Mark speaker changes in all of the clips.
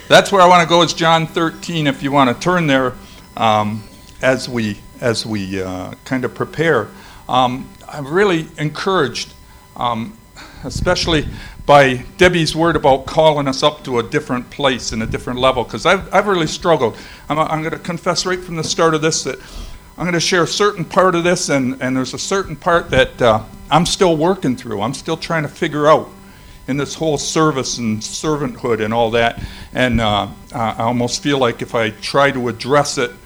Speaker 1: That's where I want to go, is John 13, if you want to turn there as we kind of prepare. I'm really encouraged, especially by Debbie's word about calling us up to a different place and a different level, because I've really struggled. I'm going to confess right from the start of this that I'm going to share a certain part of this, and there's a certain part that I'm still working through. I'm still trying to figure out in this whole service and servanthood and all that. And I almost feel like if I try to address it,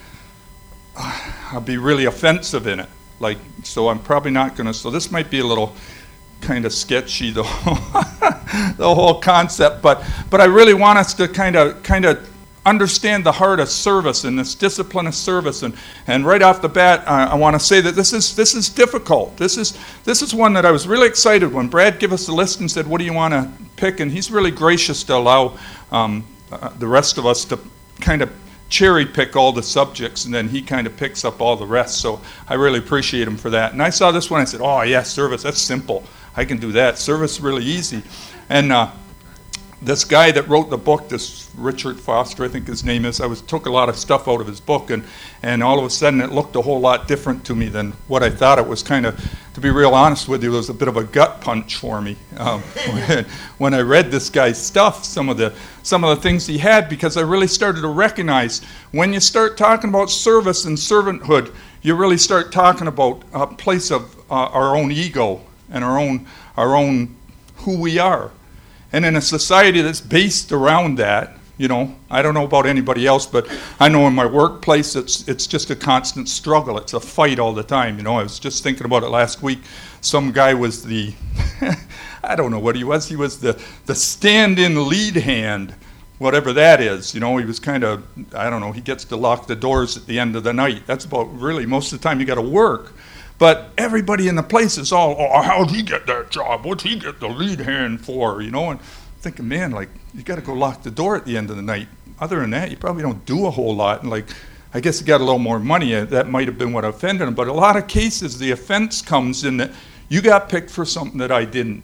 Speaker 1: I'll be really offensive in it. So I'm probably not going to. So this might be a little kind of sketchy, the whole concept. But I really want us to kind of understand the heart of service and this discipline of service. And right off the bat, I want to say that this is difficult. This is one that I was really excited when Brad gave us the list and said, what do you want to pick? And he's really gracious to allow the rest of us to kind of cherry pick all the subjects, and then he kind of picks up all the rest. So I really appreciate him for that. And I saw this one, I said, oh yeah, service, that's simple. I can do that. Service is really easy. And this guy that wrote the book, this Richard Foster, I think his name is, took a lot of stuff out of his book, and all of a sudden it looked a whole lot different to me than what I thought it was. Kind of, to be real honest with you, it was a bit of a gut punch for me when I read this guy's stuff, some of the things he had, because I really started to recognize when you start talking about service and servanthood, you really start talking about a place of our own ego and our own who we are. And in a society that's based around that, I don't know about anybody else, but I know in my workplace it's just a constant struggle. It's a fight all the time. I was just thinking about it last week. Some guy was the, I don't know what he was. He was the stand-in lead hand, whatever that is. He was kind of, I don't know, he gets to lock the doors at the end of the night. That's about really most of the time you got to work. But everybody in the place is all, oh, how'd he get that job? What'd he get the lead hand for? And thinking, man, you got to go lock the door at the end of the night. Other than that, you probably don't do a whole lot. And I guess he got a little more money. That might have been what offended him. But a lot of cases, the offense comes in that you got picked for something that I didn't.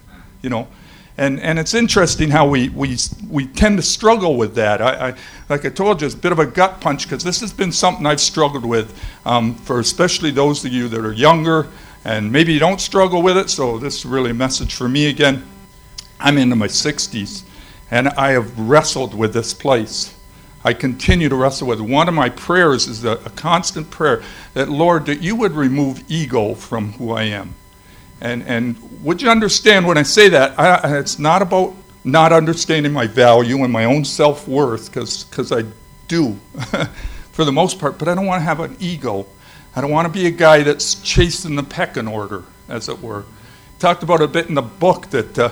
Speaker 1: And it's interesting how we tend to struggle with that. I like I told you, it's a bit of a gut punch, because this has been something I've struggled with for especially those of you that are younger, and maybe you don't struggle with it, so this is really a message for me again. I'm into my 60s, and I have wrestled with this place. I continue to wrestle with it. One of my prayers is a constant prayer that, Lord, that you would remove ego from who I am. And would you understand when I say that, it's not about not understanding my value and my own self-worth, because I do for the most part, but I don't want to have an ego. I don't want to be a guy that's chasing the pecking order, as it were. Talked about a bit in the book that,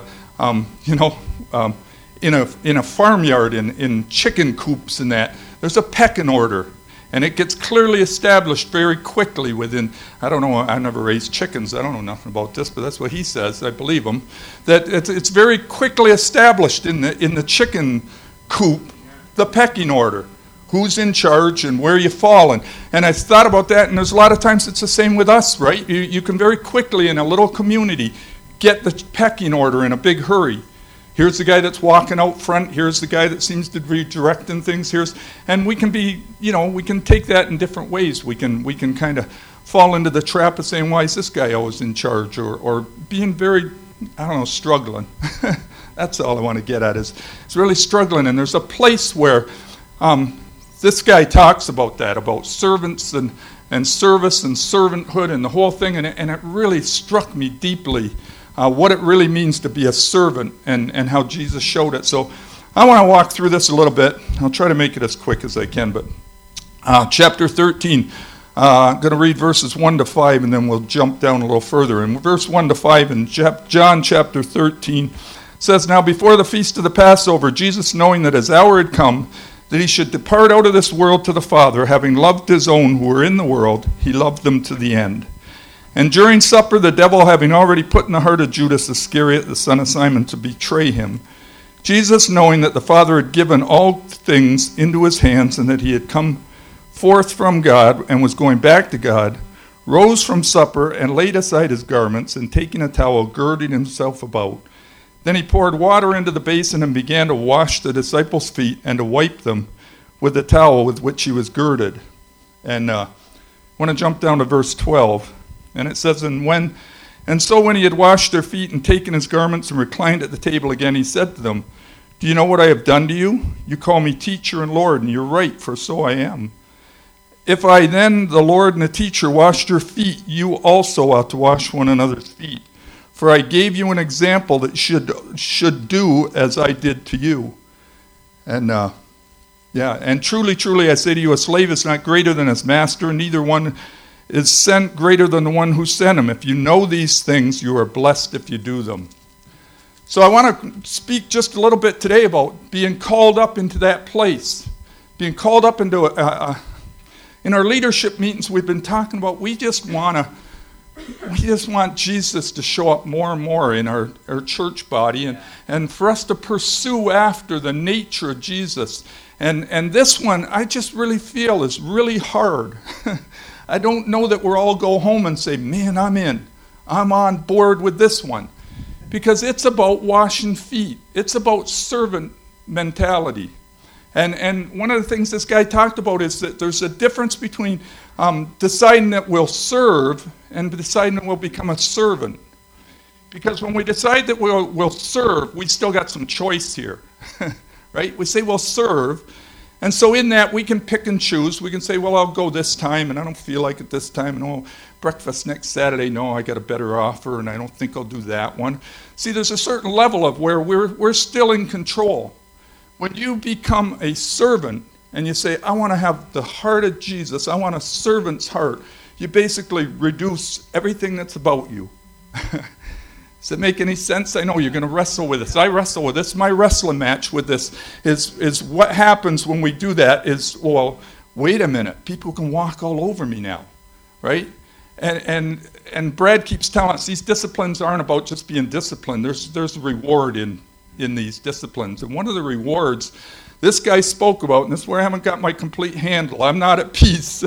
Speaker 1: in a farmyard, in chicken coops and that, there's a pecking order. And it gets clearly established very quickly within, I don't know, I never raised chickens, I don't know nothing about this, but that's what he says, I believe him, that it's very quickly established in the chicken coop, the pecking order, who's in charge and where you fall. And I thought about that, and there's a lot of times it's the same with us, right? You can very quickly in a little community get the pecking order in a big hurry. Here's the guy that's walking out front. Here's the guy that seems to be directing things. And we can be, we can take that in different ways. We can kind of fall into the trap of saying, why is this guy always in charge? Or being very, struggling. That's all I want to get at is really struggling. And there's a place where this guy talks about that, about servants and service and servanthood and the whole thing. And it really struck me deeply. What it really means to be a servant and how Jesus showed it. So I want to walk through this a little bit. I'll try to make it as quick as I can. But chapter 13, I'm going to read verses 1 to 5, and then we'll jump down a little further. In verse 1 to 5 in John chapter 13 says, Now before the feast of the Passover, Jesus, knowing that his hour had come, that he should depart out of this world to the Father, having loved his own who were in the world, he loved them to the end. And during supper, the devil having already put in the heart of Judas Iscariot, the son of Simon, to betray him, Jesus, knowing that the Father had given all things into his hands, and that he had come forth from God and was going back to God, rose from supper and laid aside his garments, and taking a towel, girded himself about. Then he poured water into the basin and began to wash the disciples' feet and to wipe them with the towel with which he was girded. And I want to jump down to verse 12. And it says, And so when he had washed their feet and taken his garments and reclined at the table again, he said to them, Do you know what I have done to you? You call me teacher and Lord, and you're right, for so I am. If I then, the Lord and the teacher, washed your feet, you also ought to wash one another's feet. For I gave you an example that should do as I did to you. And and truly, truly, I say to you, a slave is not greater than his master, and neither one is sent greater than the one who sent him. If you know these things, you are blessed if you do them. So I want to speak just a little bit today about being called up into that place. Being called up into in our leadership meetings we've been talking about, we just want Jesus to show up more and more in our church body and for us to pursue after the nature of Jesus. And this one I just really feel is really hard. I don't know that we'll all go home and say, man, I'm on board with this one. Because it's about washing feet. It's about servant mentality. And one of the things this guy talked about is that there's a difference between deciding that we'll serve and deciding that we'll become a servant. Because when we decide that we'll serve, we still got some choice here. Right? We say we'll serve. And so in that, we can pick and choose. We can say, well, I'll go this time, and I don't feel like it this time. And breakfast next Saturday, no, I got a better offer, and I don't think I'll do that one. See, there's a certain level of where we're still in control. When you become a servant, and you say, I want to have the heart of Jesus, I want a servant's heart, you basically reduce everything that's about you. Does it make any sense? I know you're going to wrestle with this. I wrestle with this. My wrestling match with this is what happens when we do that is, well, wait a minute. People can walk all over me now, right? And Brad keeps telling us these disciplines aren't about just being disciplined. There's a reward in these disciplines. And one of the rewards this guy spoke about, and this is where I haven't got my complete handle. I'm not at peace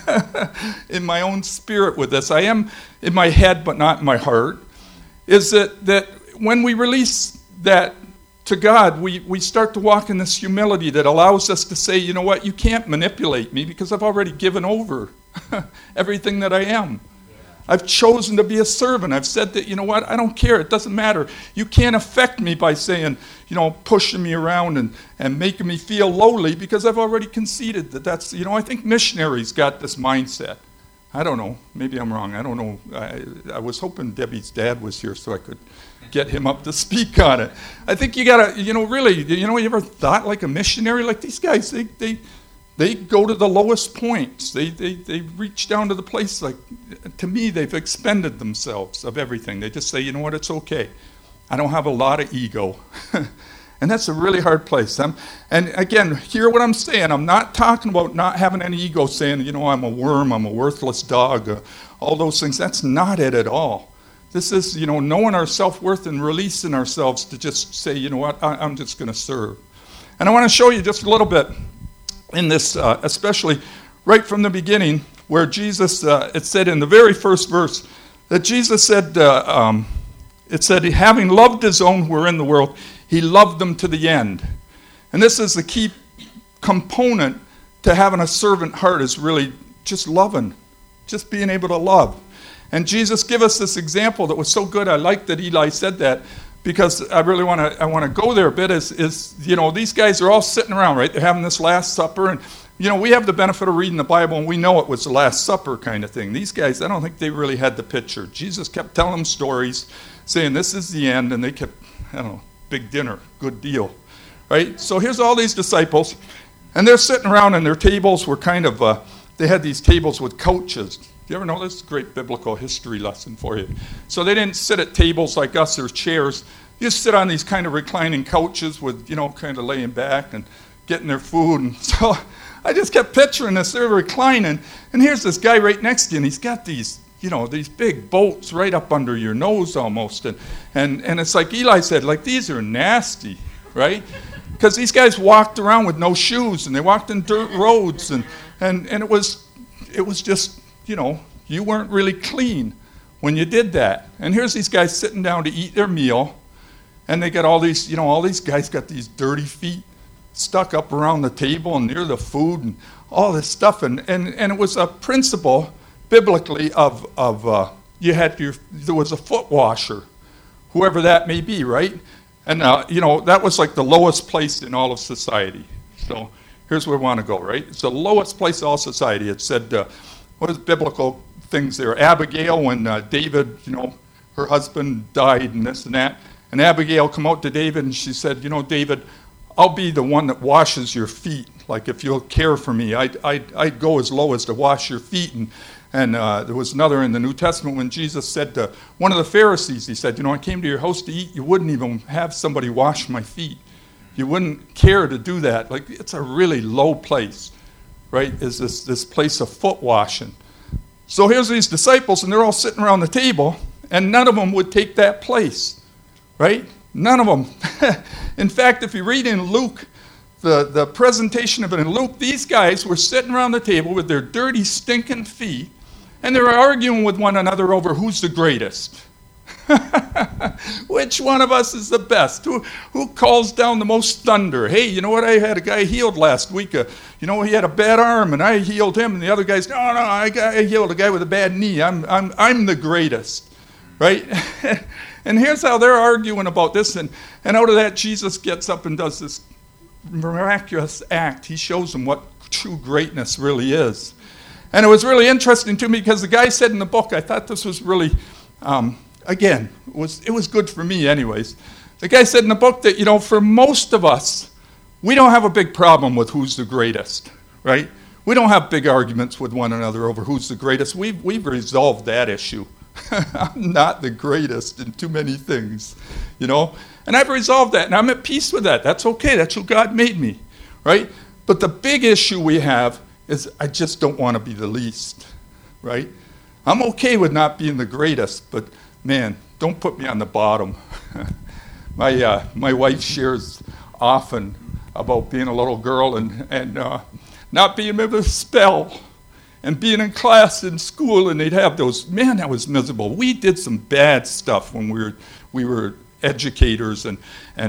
Speaker 1: in my own spirit with this. I am in my head, but not in my heart. Is that when we release that to God, we start to walk in this humility that allows us to say, you know what, you can't manipulate me because I've already given over everything that I am. I've chosen to be a servant. I've said that, you know what, I don't care. It doesn't matter. You can't affect me by saying, pushing me around and making me feel lowly because I've already conceded that's, I think missionaries got this mindset. I don't know. Maybe I'm wrong. I don't know. I was hoping Debbie's dad was here so I could get him up to speak on it. I think you got to, really, you ever thought like a missionary? Like these guys, they go to the lowest points. They reach down to the place, like, to me, they've expended themselves of everything. They just say, you know what, it's okay. I don't have a lot of ego. And that's a really hard place. And again, hear what I'm saying. I'm not talking about not having any ego, saying, I'm a worm, I'm a worthless dog, all those things. That's not it at all. This is, knowing our self-worth and releasing ourselves to just say, you know what, I'm just going to serve. And I want to show you just a little bit in this, especially right from the beginning, where Jesus, it said in the very first verse, that Jesus said, it said, having loved his own who were in the world, he loved them to the end. And this is the key component to having a servant heart, is really just loving, just being able to love. And Jesus gave us this example that was so good. I like that Eli said that, because I really want to go there a bit. Is these guys are all sitting around, right? They're having this Last Supper, and we have the benefit of reading the Bible, and we know it was the Last Supper kind of thing. These guys, I don't think they really had the picture. Jesus kept telling them stories, saying this is the end, and they kept, big dinner, good deal, right? So here's all these disciples, and they're sitting around, and their tables were kind of, they had these tables with couches. Do you ever know this? Great biblical history lesson for you. So they didn't sit at tables like us or chairs. You just sit on these kind of reclining couches with, kind of laying back and getting their food. And so I just kept picturing this. They're reclining, and here's this guy right next to you, and he's got these these big bolts right up under your nose almost. And it's like Eli said, like, these are nasty, right? Because these guys walked around with no shoes, and they walked in dirt roads, and it was just, you weren't really clean when you did that. And here's these guys sitting down to eat their meal, And they got all these, all these guys got these dirty feet stuck up around the table and near the food and all this stuff. And it was a principle biblically of there was a foot washer, whoever that may be, right? And, that was like the lowest place in all of society. So here's where we want to go, right? It's the lowest place in all society. It said, what is biblical things there? Abigail, when David, her husband died and this and that. And Abigail come out to David and she said, David, I'll be the one that washes your feet. Like if you'll care for me, I'd go as low as to wash your feet. And there was another in the New Testament when Jesus said to one of the Pharisees, he said, I came to your house to eat. You wouldn't even have somebody wash my feet. You wouldn't care to do that. Like it's a really low place, right? Is this place of foot washing. So here's these disciples and they're all sitting around the table and none of them would take that place, right? None of them. In fact, if you read in Luke, the presentation of it in Luke, these guys were sitting around the table with their dirty, stinking feet, and they were arguing with one another over who's the greatest. Which one of us is the best? Who calls down the most thunder? Hey, you know what? I had a guy healed last week. He had a bad arm, and I healed him. And the other guy's, no, I healed a guy with a bad knee. I'm the greatest, right? And here's how they're arguing about this. And out of that, Jesus gets up and does this miraculous act. He shows them what true greatness really is. And it was really interesting to me because the guy said in the book, I thought this was really, again, it was good for me anyways. The guy said in the book that, for most of us, we don't have a big problem with who's the greatest, right? We don't have big arguments with one another over who's the greatest. We've resolved that issue. I'm not the greatest in too many things, And I've resolved that, and I'm at peace with that. That's okay. That's who God made me, right? But the big issue we have is I just don't want to be the least, right? I'm okay with not being the greatest, but, man, don't put me on the bottom. My wife shares often about being a little girl and not being able to spell. And being in class in school, and they'd have those, man, that was miserable. We did some bad stuff when we were educators and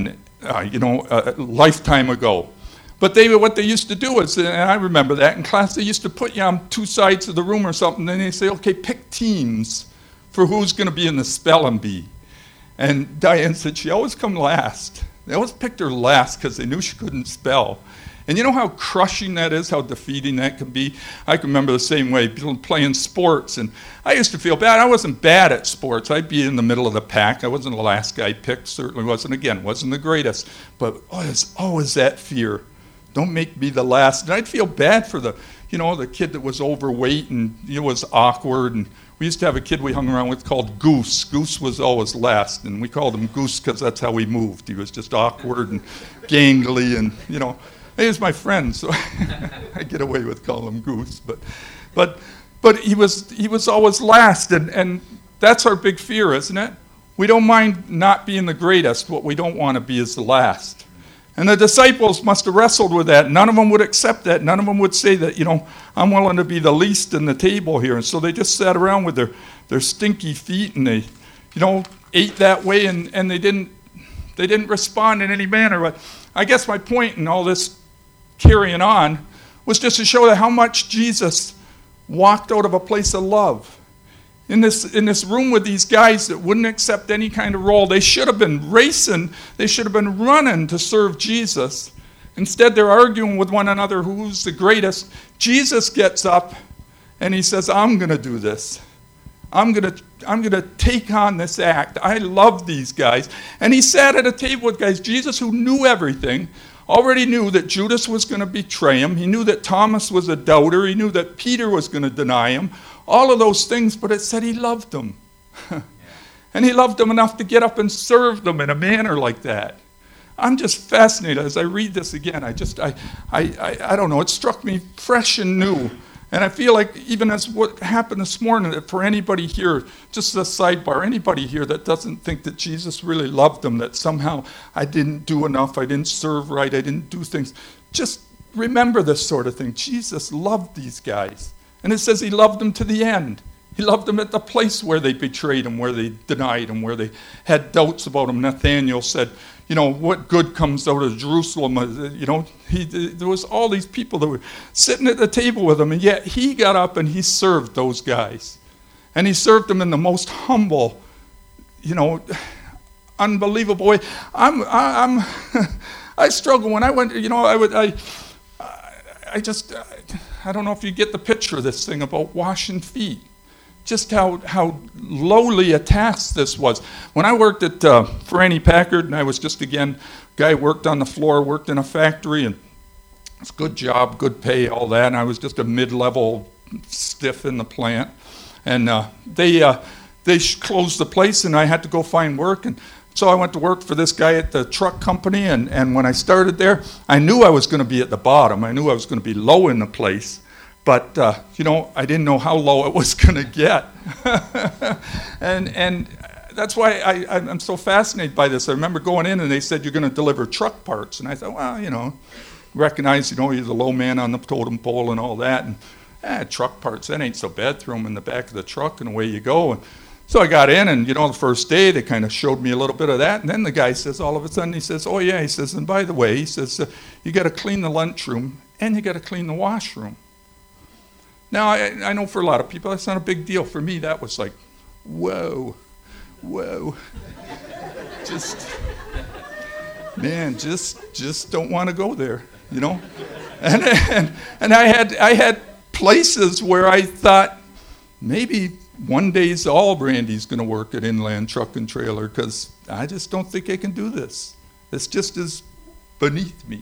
Speaker 1: a lifetime ago. But what they used to do is, and I remember that in class, they used to put you on two sides of the room or something, and they say, okay, pick teams for who's going to be in the spelling bee. And Diane said she always come last. They always picked her last because they knew she couldn't spell. And you know how crushing that is, how defeating that can be? I can remember the same way, playing sports. And I used to feel bad. I wasn't bad at sports. I'd be in the middle of the pack. I wasn't the last guy picked, certainly wasn't the greatest. But there's always that fear. Don't make me the last. And I'd feel bad for the kid that was overweight and was awkward. And we used to have a kid we hung around with called Goose. Goose was always last. And we called him Goose because that's how he moved. He was just awkward and gangly and, he was my friend, so I get away with calling him Goose. But he was always last, and that's our big fear, isn't it? We don't mind not being the greatest. What we don't want to be is the last. And the disciples must have wrestled with that. None of them would accept that. None of them would say that, I'm willing to be the least in the table here. And so they just sat around with their stinky feet, and they, ate that way, and they didn't respond in any manner. But I guess my point in all this carrying on was just to show that how much Jesus walked out of a place of love. In this room with these guys that wouldn't accept any kind of role, they should have been racing, they should have been running to serve Jesus. Instead, they're arguing with one another who's the greatest. Jesus gets up and he says, I'm going to do this. I'm going to take on this act. I love these guys. And he sat at a table with guys, Jesus, who knew everything, already knew that Judas was going to betray him. He knew that Thomas was a doubter. He knew that Peter was going to deny him. All of those things, but it said he loved them. And he loved them enough to get up and serve them in a manner like that. I'm just fascinated as I read this again. I don't know, it struck me fresh and new. And I feel like even as what happened this morning, that for anybody here, just a sidebar, anybody here that doesn't think that Jesus really loved them, that somehow I didn't do enough, I didn't serve right, I didn't do things, just remember this sort of thing. Jesus loved these guys. And it says he loved them to the end. He loved them at the place where they betrayed him, where they denied him, where they had doubts about him. Nathanael said, what good comes out of Jerusalem? There was all these people that were sitting at the table with him, and yet he got up and he served those guys. And he served them in the most humble, unbelievable way. I struggle when I went, I don't know if you get the picture of this thing about washing feet. Just how lowly a task this was. When I worked at Franny Packard, and I was just, guy worked on the floor, worked in a factory, and it's a good job, good pay, all that, and I was just a mid-level stiff in the plant. And they closed the place, and I had to go find work, and so I went to work for this guy at the truck company, and when I started there, I knew I was going to be at the bottom. I knew I was going to be low in the place. But, I didn't know how low it was going to get. and that's why I'm so fascinated by this. I remember going in and they said, you're going to deliver truck parts. And I thought, well, recognize, you're the low man on the totem pole and all that. And truck parts, that ain't so bad. Throw them in the back of the truck and away you go. And so I got in and, the first day they kind of showed me a little bit of that. And then the guy says, all of a sudden, he says, oh, yeah, he says, and by the way, he says, you got to clean the lunchroom and you got to clean the washroom. Now, I know for a lot of people that's not a big deal. For me, that was like, whoa. just don't want to go there, And I had places where I thought maybe one day's all Randy's going to work at Inland Truck and Trailer because I just don't think I can do this. This just is beneath me.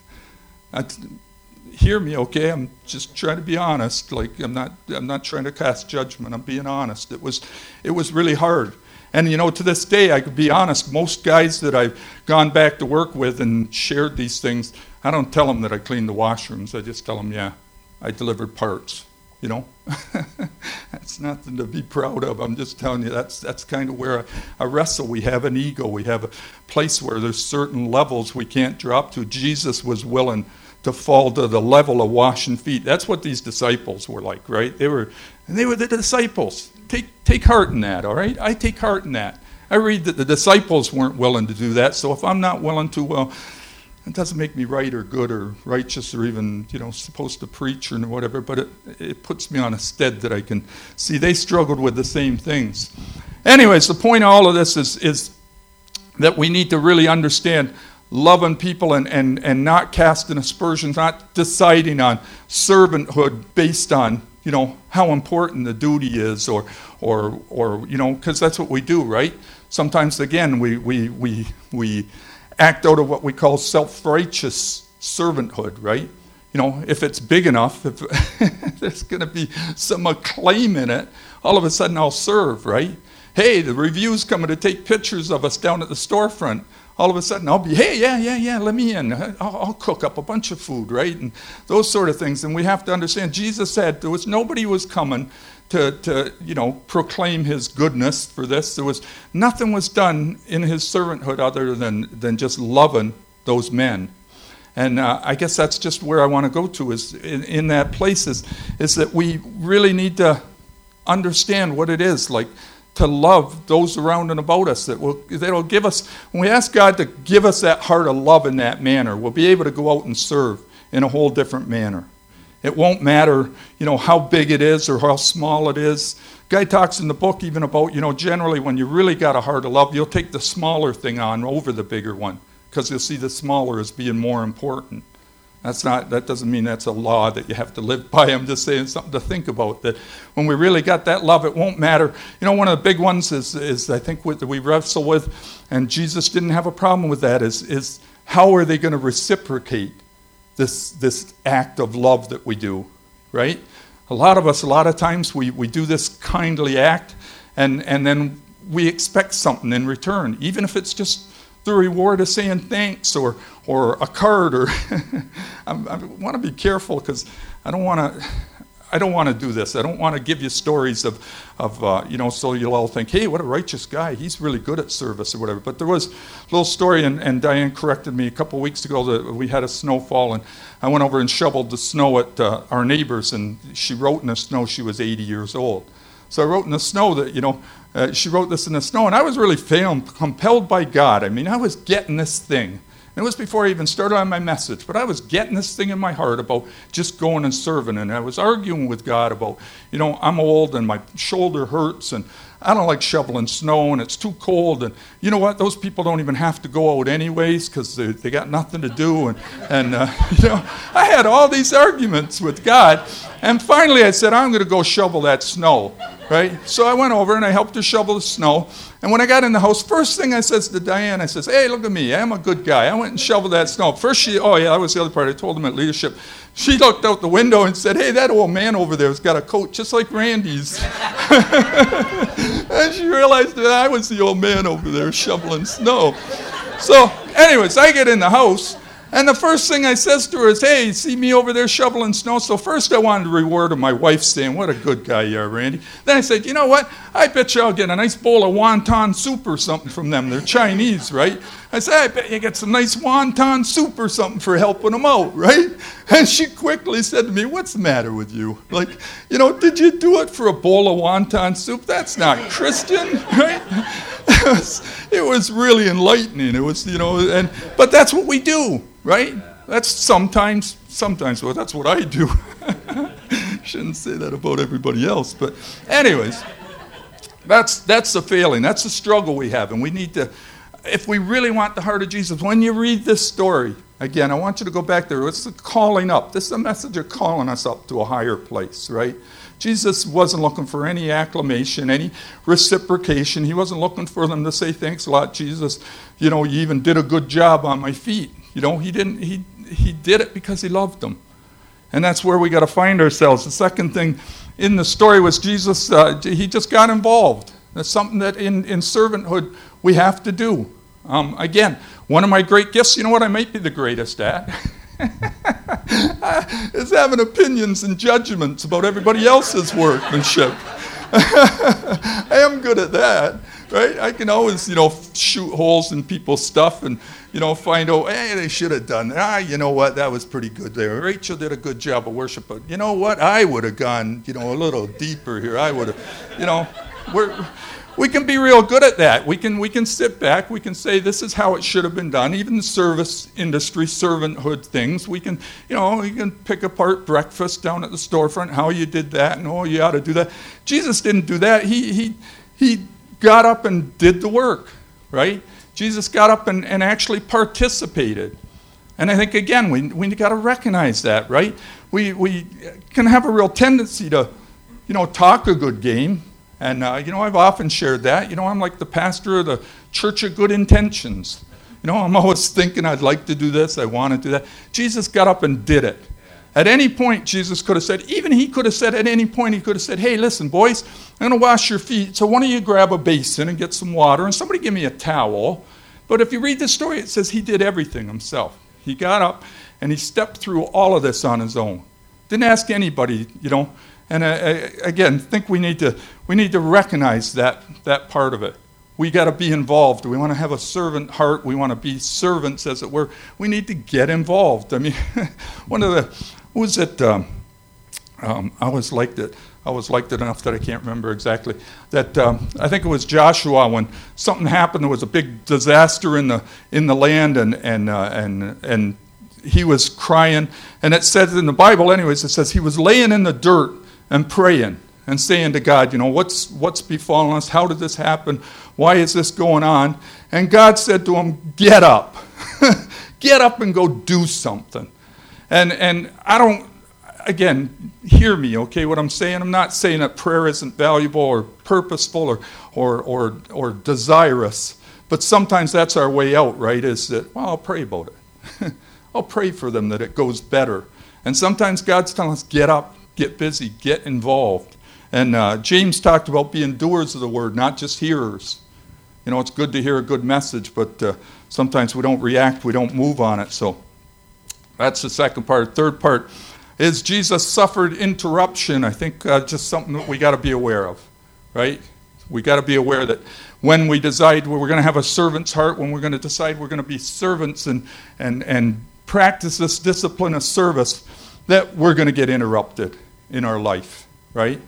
Speaker 1: Hear me, okay? I'm just trying to be honest. Like I'm not trying to cast judgment. I'm being honest. It was really hard. And to this day, I could be honest. Most guys that I've gone back to work with and shared these things, I don't tell them that I cleaned the washrooms. I just tell them, yeah, I delivered parts. That's nothing to be proud of. I'm just telling you that's kind of where I wrestle. We have an ego. We have a place where there's certain levels we can't drop to. Jesus was willing to fall to the level of washing feet. That's what these disciples were like, right? They were the disciples. Take heart in that, all right? I take heart in that. I read that the disciples weren't willing to do that, so if I'm not willing to, well, it doesn't make me right or good or righteous or even, supposed to preach or whatever, but it puts me on a stead that I can see. They struggled with the same things. Anyways, the point of all of this is that we need to really understand loving people and not casting aspersions, not deciding on servanthood based on, how important the duty is or because that's what we do, right? Sometimes, again, we act out of what we call self-righteous servanthood, right? If it's big enough, if there's going to be some acclaim in it, all of a sudden I'll serve, right? Hey, the review's coming to take pictures of us down at the storefront. All of a sudden I'll be, hey, yeah, let me in. I'll cook up a bunch of food, right? And those sort of things. And we have to understand, Jesus said there was nobody who was coming to proclaim his goodness for this. Nothing was done in his servanthood other than just loving those men. And I guess that's just where I want to go to is in that place is that we really need to understand what it is like to love those around and about us that'll give us, when we ask God to give us that heart of love in that manner, we'll be able to go out and serve in a whole different manner. It won't matter, how big it is or how small it is. Guy talks in the book even about, generally when you really got a heart of love, you'll take the smaller thing on over the bigger one because you'll see the smaller as being more important. That doesn't mean that's a law that you have to live by. I'm just saying something to think about, that when we really got that love, it won't matter. One of the big ones is I think that we wrestle with, and Jesus didn't have a problem with that, is how are they going to reciprocate this act of love that we do, right? A lot of times we do this kindly act, and then we expect something in return, even if it's just the reward of saying thanks or a card or I want to be careful because I don't want to do this. I don't want to give you stories of so you'll all think, hey, what a righteous guy. He's really good at service or whatever. But there was a little story, and Diane corrected me a couple of weeks ago that we had a snowfall, and I went over and shoveled the snow at our neighbors, and she wrote in the snow she was 80 years old. So I wrote in the snow that, she wrote this in the snow, and I was really feeling compelled by God. I mean, I was getting this thing. It was before I even started on my message, but I was getting this thing in my heart about just going and serving, and I was arguing with God about, I'm old and my shoulder hurts, and I don't like shoveling snow, and it's too cold, and you know what? Those people don't even have to go out anyways because they got nothing to do, and I had all these arguments with God, and finally I said, I'm going to go shovel that snow, right? So I went over and I helped her shovel the snow, and when I got in the house, first thing I says to Diane, I says, hey, look at me, I'm a good guy. I went and shoveled that snow. First that was the other part. I told them at leadership. She looked out the window and said, hey, that old man over there has got a coat just like Randy's. And she realized that I was the old man over there shoveling snow. So anyways, I get in the house, and the first thing I says to her is, hey, see me over there shoveling snow? So first I wanted to reward her, my wife saying, what a good guy you are, Randy. Then I said, you know what? I bet you I'll get a nice bowl of wonton soup or something from them. They're Chinese, right? I said, I bet you get some nice wonton soup or something for helping them out, right? And she quickly said to me, what's the matter with you? Like, did you do it for a bowl of wonton soup? That's not Christian, right? It was really enlightening. It was, but that's what we do. Right? That's sometimes, well, that's what I do. Shouldn't say that about everybody else. But anyways, that's the failing. That's the struggle we have. And we need to, if we really want the heart of Jesus, when you read this story, again, I want you to go back there. It's the calling up. This is a message of calling us up to a higher place, right? Jesus wasn't looking for any acclamation, any reciprocation. He wasn't looking for them to say, thanks a lot, Jesus. You even did a good job on my feet. He didn't. He did it because he loved them, and that's where we got to find ourselves. The second thing in the story was Jesus. He just got involved. That's something that in servanthood we have to do. Again, one of my great gifts. You know what I might be the greatest at is having opinions and judgments about everybody else's workmanship. I am good at that. Right? I can always, shoot holes in people's stuff and, find out, hey, they should have done that. You know what? That was pretty good there. Rachel did a good job of worship, but you know what? I would have gone, a little deeper here. I would have, we can be real good at that. We can sit back. We can say this is how it should have been done. Even the service industry, servanthood things. We can, you can pick apart breakfast down at the storefront, how you did that, and you ought to do that. Jesus didn't do that. He got up and did the work, right? Jesus got up and actually participated. And I think, again, we got to recognize that, right? We can have a real tendency to, talk a good game. And, I've often shared that. I'm like the pastor of the Church of Good Intentions. I'm always thinking I'd like to do this, I want to do that. Jesus got up and did it. At any point, Jesus could have said, at any point, he could have said, hey, listen, boys, I'm going to wash your feet, so why don't you grab a basin and get some water, and somebody give me a towel. But if you read the story, it says he did everything himself. He got up, and he stepped through all of this on his own. Didn't ask anybody, And again, I think we need to recognize that part of it. We got to be involved. We want to have a servant heart. We want to be servants, as it were. We need to get involved. I mean, I always liked it. I always liked it enough that I can't remember exactly. That I think it was Joshua when something happened. There was a big disaster in the land, and he was crying. And it says in the Bible, anyways, it says he was laying in the dirt and praying and saying to God, what's befallen us? How did this happen? Why is this going on? And God said to him, get up. Get up and go do something. And I don't, again, hear me, okay, what I'm saying. I'm not saying that prayer isn't valuable or purposeful or desirous, but sometimes that's our way out, right, is that, well, I'll pray about it. I'll pray for them that it goes better. And sometimes God's telling us, get up, get busy, get involved. And James talked about being doers of the word, not just hearers. It's good to hear a good message, but sometimes we don't react, we don't move on it. So that's the second part. Third part is Jesus suffered interruption. I think just something that we got to be aware of, right? We got to be aware that when we decide we're going to have a servant's heart, when we're going to decide we're going to be servants and practice this discipline of service, that we're going to get interrupted in our life, right?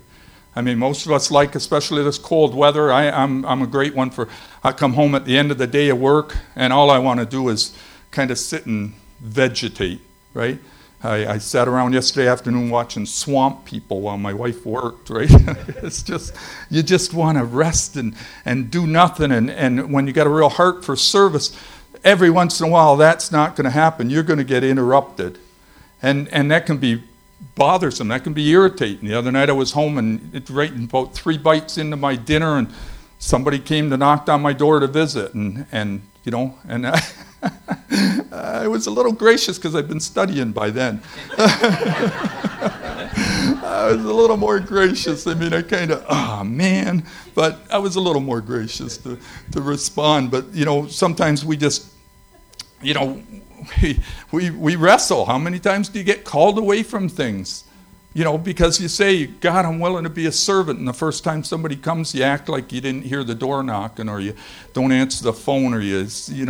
Speaker 1: I mean, most of us like, especially this cold weather. I'm a great one for, I come home at the end of the day of work, and all I want to do is kind of sit and vegetate, right? I sat around yesterday afternoon watching Swamp People while my wife worked, right? It's just, you just want to rest and do nothing. And when you got a real heart for service, every once in a while, that's not going to happen. You're going to get interrupted. And that can be bothersome. That can be irritating. The other night I was home and right about 3 bites into my dinner, and somebody came to knock on my door to visit. And you know, and I was a little gracious because I'd been studying by then. I was a little more gracious. I mean, I kind of, oh man, but I was a little more gracious to respond. But, you know, sometimes we just, you know, we wrestle. How many times do you get called away from things? You know, because you say, God, I'm willing to be a servant, and the first time somebody comes, you act like you didn't hear the door knocking, or you don't answer the phone, or you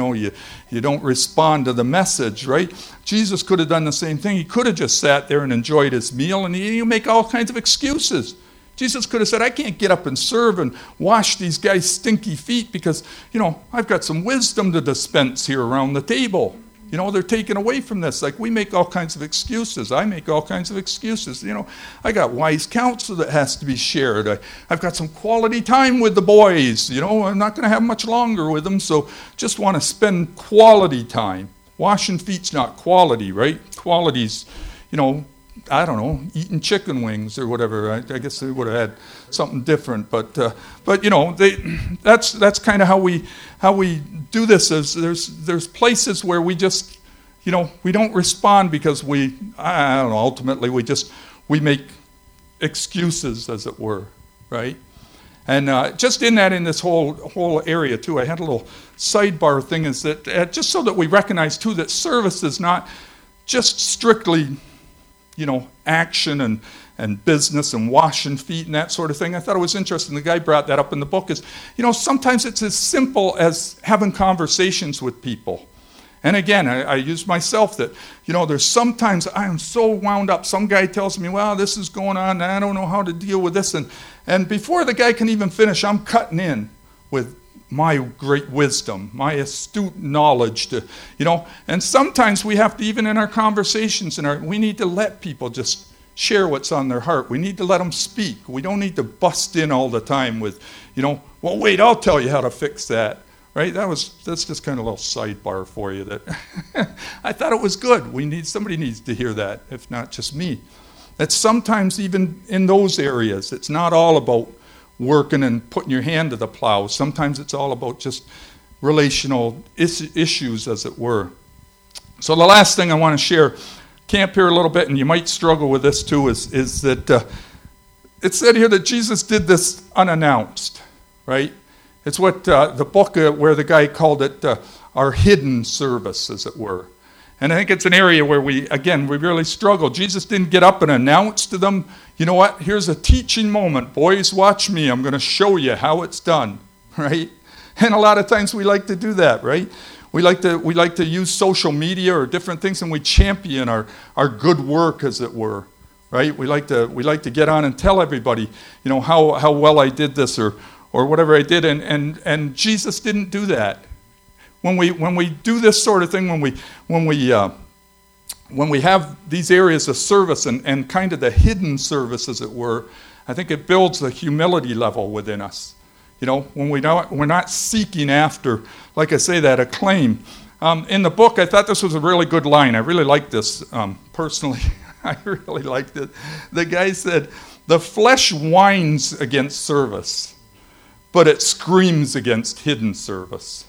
Speaker 1: don't respond to the message, right? Jesus could have done the same thing. He could have just sat there and enjoyed his meal, and you make all kinds of excuses. Jesus could have said, I can't get up and serve and wash these guys' stinky feet because, you know, I've got some wisdom to dispense here around the table. You know, they're taken away from this. Like, we make all kinds of excuses. I make all kinds of excuses. You know, I got wise counsel that has to be shared. I've got some quality time with the boys. You know, I'm not going to have much longer with them, so just want to spend quality time. Washing feet's not quality, right? Quality's, you know, I don't know, eating chicken wings or whatever. I guess they would have had something different, but you know, that's kind of how we do this. Is there's places where we just, you know, we don't respond because I don't know. Ultimately, we make excuses, as it were, right? And just in this whole area too, I had a little sidebar thing. Is that just so that we recognize too that service is not just strictly, you know, action and business and washing feet and that sort of thing. I thought it was interesting. The guy brought that up in the book. Is, you know, sometimes it's as simple as having conversations with people. And again, I use myself that, you know, there's sometimes I am so wound up. Some guy tells me, well, this is going on, and I don't know how to deal with this. And before the guy can even finish, I'm cutting in with my great wisdom, my astute knowledge to, you know, and sometimes we have to, even in our conversations, we need to let people just share what's on their heart. We need to let them speak. We don't need to bust in all the time with, you know, well, wait, I'll tell you how to fix that, right? That's just kind of a little sidebar for you that I thought it was good. Somebody needs to hear that, if not just me. That sometimes even in those areas, it's not all about working and putting your hand to the plow. Sometimes it's all about just relational issues, as it were. So the last thing I want to share, camp here a little bit, and you might struggle with this too, is that it said here that Jesus did this unannounced, right? It's what the book where the guy called it our hidden service, as it were. And I think it's an area where we really struggle. Jesus didn't get up and announce to them, you know what, here's a teaching moment. Boys, watch me. I'm going to show you how it's done, right? And a lot of times we like to do that, right? We like to use social media or different things, and we champion our good work, as it were, right? We like to get on and tell everybody, you know, how well I did this or whatever I did. And Jesus didn't do that. When we do this sort of thing, when we have these areas of service and kind of the hidden service, as it were, I think it builds the humility level within us. You know, when we're not seeking after, like I say, that acclaim. In the book, I thought this was a really good line. I really liked this personally. I really liked it. The guy said, "The flesh whines against service, but it screams against hidden service."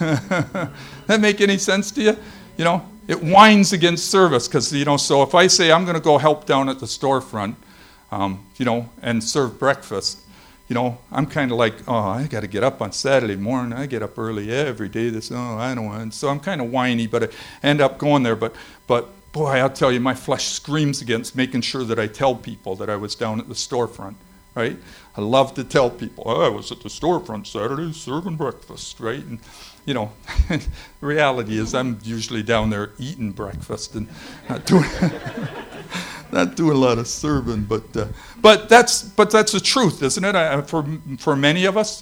Speaker 1: That make any sense to you? You know, it whines against service because, you know, so if I say I'm going to go help down at the storefront, you know, and serve breakfast, you know, I'm kind of like, oh, I got to get up on Saturday morning. I get up early every day. I don't want. So I'm kind of whiny, but I end up going there. But boy, I'll tell you, my flesh screams against making sure that I tell people that I was down at the storefront, right? I love to tell people, oh, I was at the storefront Saturday serving breakfast, right? And, you know, the reality is I'm usually down there eating breakfast and not not doing a lot of serving, but that's the truth, isn't it? For many of us,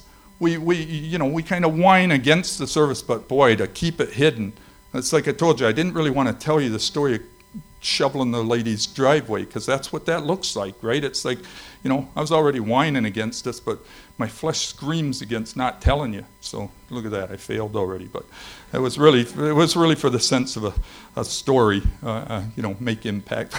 Speaker 1: we kind of whine against the service, but boy, to keep it hidden. It's like I told you, I didn't really want to tell you the story of shoveling the lady's driveway, because that's what that looks like, right? It's like, I was already whining against this, but my flesh screams against not telling you. So look at that, I failed already. But it was really for the sense of a story, make impact.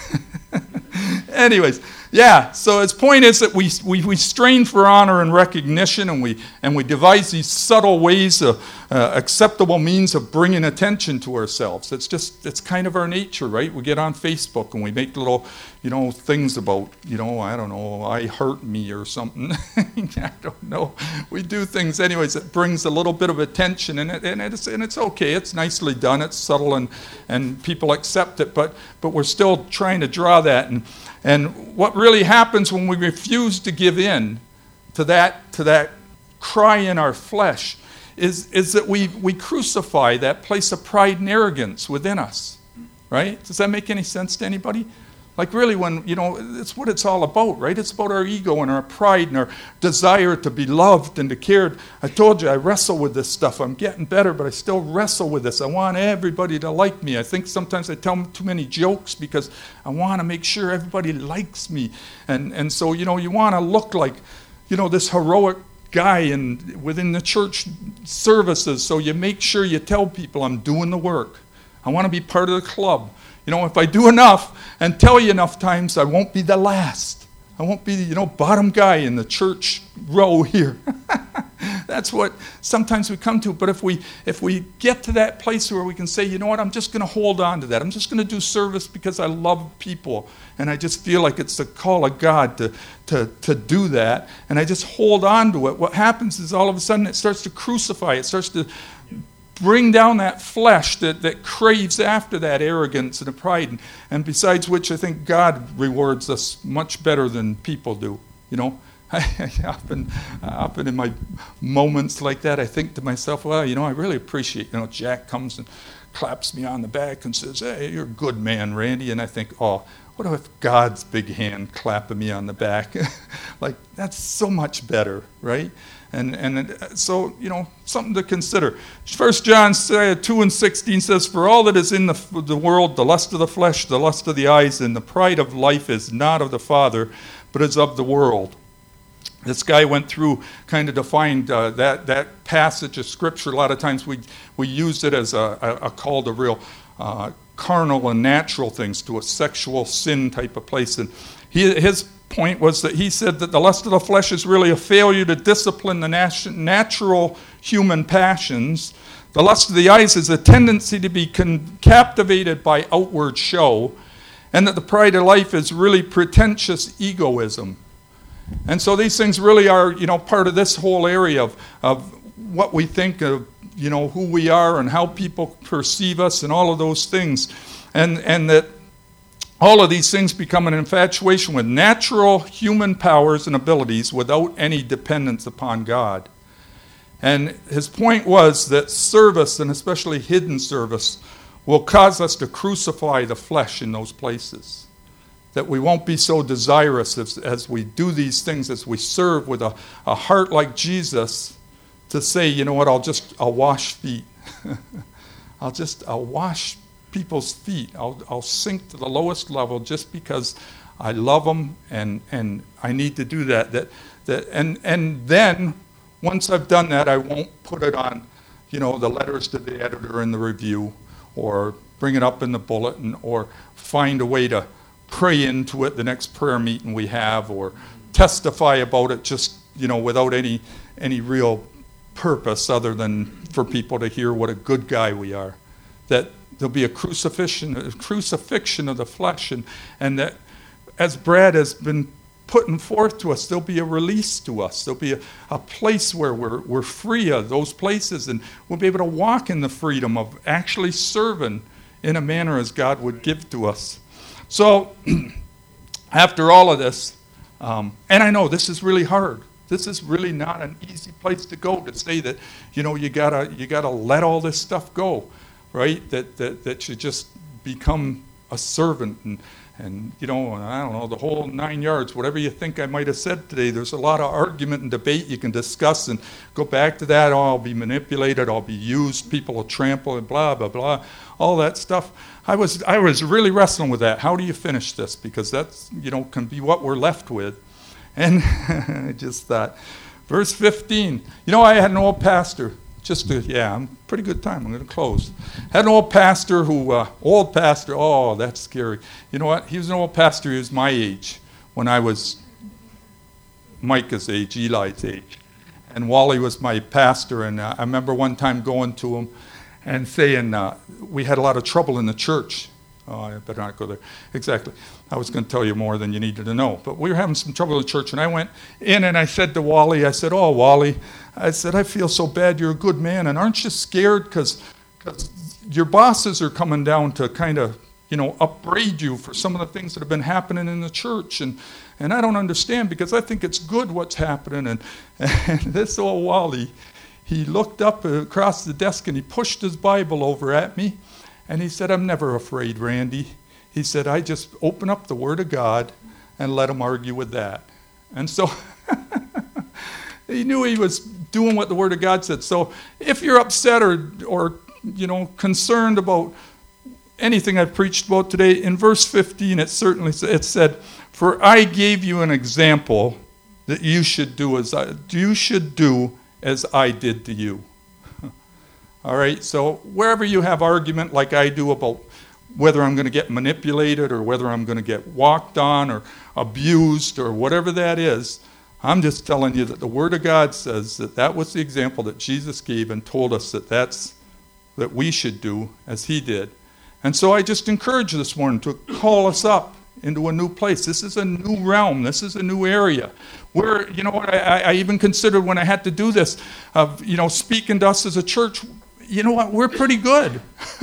Speaker 1: Anyways, yeah. So his point is that we strain for honor and recognition, and we devise these subtle ways, acceptable means of bringing attention to ourselves. It's kind of our nature, right? We get on Facebook and we make little, things about, I don't know, I hurt me or something. I don't know. We do things anyways that brings a little bit of attention, and it's okay. It's nicely done. It's subtle, and people accept it. But we're still trying to draw that. And what really happens when we refuse to give in to that cry in our flesh is that we crucify that place of pride and arrogance within us, right? Does that make any sense to anybody? Like really when, it's what it's all about, right? It's about our ego and our pride and our desire to be loved and to care. I told you, I wrestle with this stuff. I'm getting better, but I still wrestle with this. I want everybody to like me. I think sometimes I tell too many jokes because I want to make sure everybody likes me. And so, you want to look like, this heroic guy within the church services. So you make sure you tell people I'm doing the work. I want to be part of the club. If I do enough and tell you enough times, I won't be the last. I won't be the, bottom guy in the church row here. That's what sometimes we come to. But if we get to that place where we can say, you know what, I'm just going to hold on to that. I'm just going to do service because I love people. And I just feel like it's the call of God to do that. And I just hold on to it. What happens is all of a sudden it starts to crucify. It starts to bring down that flesh that craves after that arrogance and the pride. And besides which, I think God rewards us much better than people do. I often in my moments like that, I think to myself, well, I really appreciate, Jack comes and claps me on the back and says, hey, you're a good man, Randy. And I think, oh, what if God's big hand clapping me on the back? Like, that's so much better, right? And so, something to consider. 1 John 2:16 says, for all that is in the world, the lust of the flesh, the lust of the eyes, and the pride of life is not of the Father, but is of the world. This guy went through, kind of defined that passage of Scripture. A lot of times we use it as a call to real carnal and natural things, to a sexual sin type of place. And his point was that he said that the lust of the flesh is really a failure to discipline the natural human passions. The lust of the eyes is a tendency to be captivated by outward show, and that the pride of life is really pretentious egoism. And so these things really are, part of this whole area of what we think of, who we are and how people perceive us and all of those things. And that all of these things become an infatuation with natural human powers and abilities without any dependence upon God. And his point was that service, and especially hidden service, will cause us to crucify the flesh in those places. That we won't be so desirous as we do these things, as we serve with a heart like Jesus, to say, you know what, I'll wash feet. I'll wash people's feet. I'll sink to the lowest level just because I love them and I need to do that. And then once I've done that, I won't put it on, the letters to the editor in the review, or bring it up in the bulletin, or find a way to pray into it the next prayer meeting we have, or testify about it just, without any real purpose other than for people to hear what a good guy we are. That there'll be a crucifixion of the flesh, and that as Brad has been putting forth to us, there'll be a release to us. There'll be a place where we're free of those places, and we'll be able to walk in the freedom of actually serving in a manner as God would give to us. So after all of this, and I know this is really hard. This is really not an easy place to go, to say that, you gotta let all this stuff go, right? That you just become a servant, and I don't know, the whole 9 yards, whatever you think I might have said today. There's a lot of argument and debate you can discuss and go back to that. Oh, I'll be manipulated, I'll be used, people will trample and blah, blah, blah, all that stuff. I was really wrestling with that. How do you finish this? Because that's, can be what we're left with. And I just thought, verse 15, I had an old pastor. I'm pretty good time. I'm going to close. Had an old pastor oh, that's scary. You know what? He was an old pastor. He was my age when I was Micah's age, Eli's age. And Wally was my pastor. And I remember one time going to him and saying, we had a lot of trouble in the church. Oh, I better not go there. Exactly. I was going to tell you more than you needed to know. But we were having some trouble in the church. And I went in and I said to Wally, oh, Wally, I said, I feel so bad. You're a good man. And aren't you scared because your bosses are coming down to kind of, upbraid you for some of the things that have been happening in the church. And I don't understand because I think it's good what's happening. And this old Wally, he looked up across the desk and he pushed his Bible over at me. And he said, I'm never afraid, Randy. He said, I just open up the Word of God and let him argue with that. And so he knew he was doing what the Word of God said. So if you're upset or concerned about anything I've preached about today, in verse 15 it said, for I gave you an example that you should do as I did to you. All right, so wherever you have argument like I do about whether I'm going to get manipulated or whether I'm going to get walked on or abused or whatever that is, I'm just telling you that the Word of God says that was the example that Jesus gave and told us that we should do as he did. And so I just encourage you this morning to call us up into a new place. This is a new realm. This is a new area. Where, I even considered when I had to do this, speaking to us as a church, you know what, we're pretty good.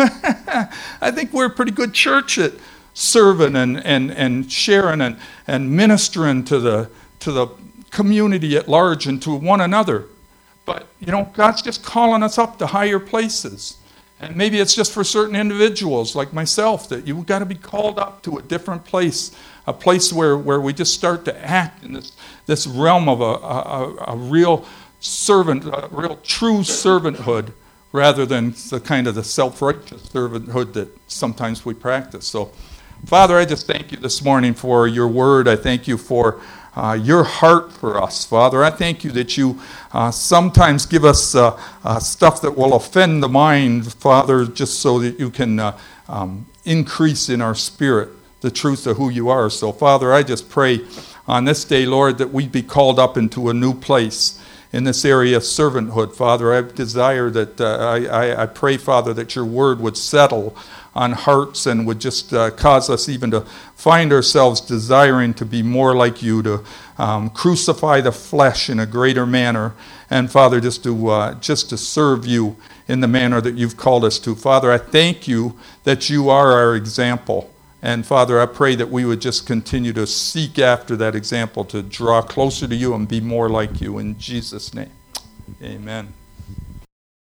Speaker 1: I think we're a pretty good church at serving and sharing and ministering to the community at large and to one another. But, God's just calling us up to higher places. And maybe it's just for certain individuals like myself that you've got to be called up to a different place, a place where we just start to act in this realm of a real servant, a real true servanthood, rather than the kind of the self-righteous servanthood that sometimes we practice. So, Father, I just thank you this morning for your word. I thank you for your heart for us, Father. I thank you that you sometimes give us stuff that will offend the mind, Father, just so that you can increase in our spirit the truth of who you are. So, Father, I just pray on this day, Lord, that we be called up into a new place in this area of servanthood. Father, I desire that, I pray, Father, that your word would settle on hearts and would just cause us even to find ourselves desiring to be more like you, to crucify the flesh in a greater manner, and Father, just to serve you in the manner that you've called us to. Father, I thank you that you are our example. And Father, I pray that we would just continue to seek after that example, to draw closer to you and be more like you. In Jesus' name, amen.